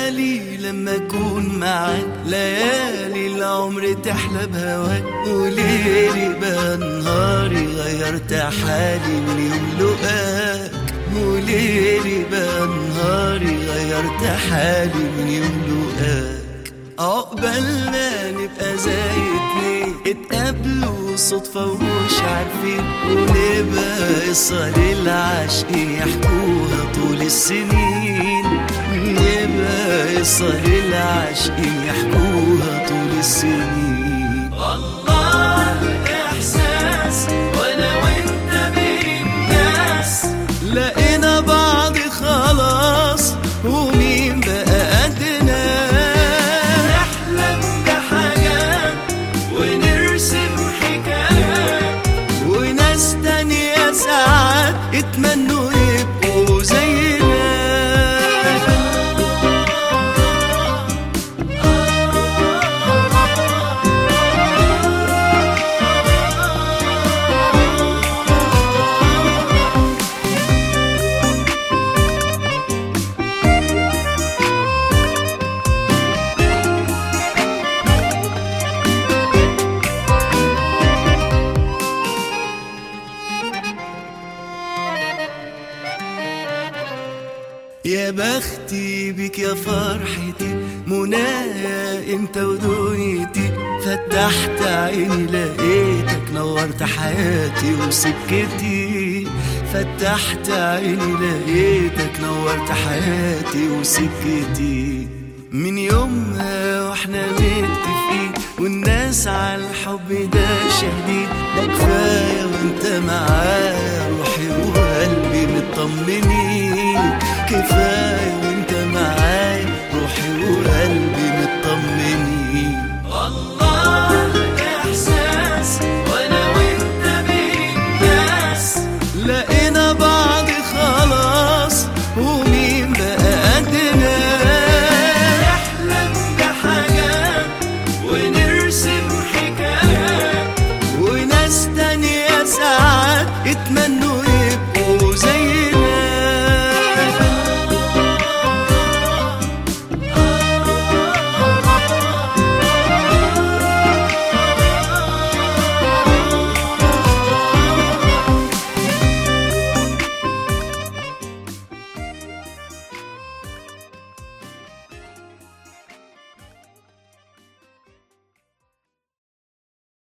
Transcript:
بالي لما اكون معاك، ليالي العمر تحلى بهواك، وليلي بقى نهاري غيرت حالي من يوم لقاك، وليلي بقى نهاري غيرت حالي من يوم لقاك. عقبالنا نبقى زي اتنين اتقابلوا صدفة ومش عارفين، ونبقى قصة للعاشقين يحكوها طول السنين، نبقى قصة للعاشقين يحكوها طول السنين. الله الإحساس وأنا وأنت بين الناس، لقينا بعض خلاص ومين بقى قدنا، اتمنوا يبقوا زينا. يا بختي بك يا فرحتي، منايا انت ودنيتي، فتحت عيني لقيتك نورت حياتي وسكتي، فتحت عيني لقيتك نورت حياتي وسكتي. من يومها واحنا متفقين والناس على الحب ده شاهدين، ده كفايه وانت معايا روحي وقلبي مطمنين، كفايه